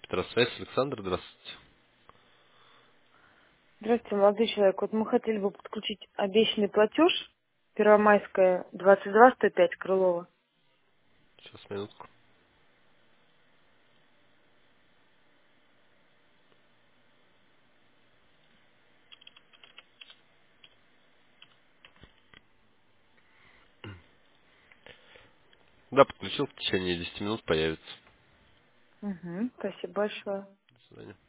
Петросвязь, Александр, здравствуйте. Здравствуйте, молодой человек. Вот мы хотели бы подключить обещанный платеж. Первомайская, 22-105, Крылова. Сейчас, минутку. Да, подключил, в течение 10 минут появится. Угу, спасибо большое. До свидания.